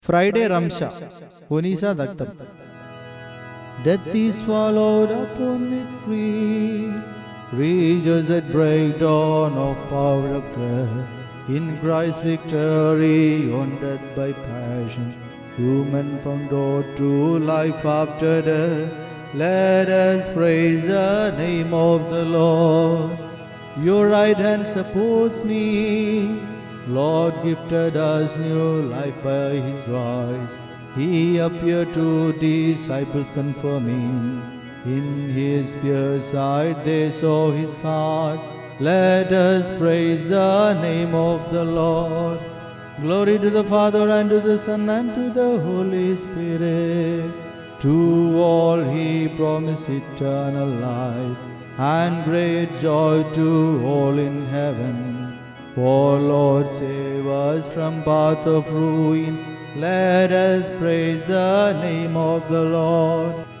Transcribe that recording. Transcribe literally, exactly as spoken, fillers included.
Friday Ramsha, Punisa Daktam. Death is swallowed up on victory. Rejoice at break dawn of power of prayer. In Christ's victory on death by passion. Human from door to life after death. Let us praise the name of the Lord. Your right hand supports me. Lord gifted us new life by His voice. He appeared to disciples confirming. In His pure sight they saw His heart. Let us praise the name of the Lord. Glory to the Father and to the Son and to the Holy Spirit. To all He promised eternal life and great joy to all in heaven. For Lord, save us from path of ruin. Let us praise the name of the Lord.